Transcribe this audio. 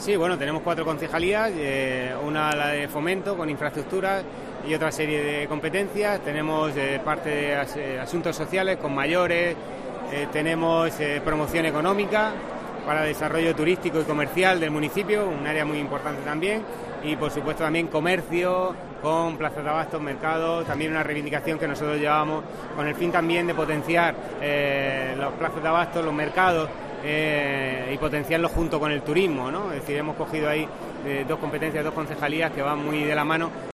Sí, bueno, tenemos 4 concejalías, una la de fomento con infraestructuras y otra serie de competencias. Tenemos parte de asuntos sociales con mayores, tenemos promoción económica para desarrollo turístico y comercial del municipio, un área muy importante también, y por supuesto también comercio con plazas de abastos, mercados, también una reivindicación que nosotros llevamos con el fin también de potenciar los plazas de abastos, los mercados, y potenciarlo junto con el turismo, ¿no? Es decir, hemos cogido ahí 2 competencias, 2 concejalías que van muy de la mano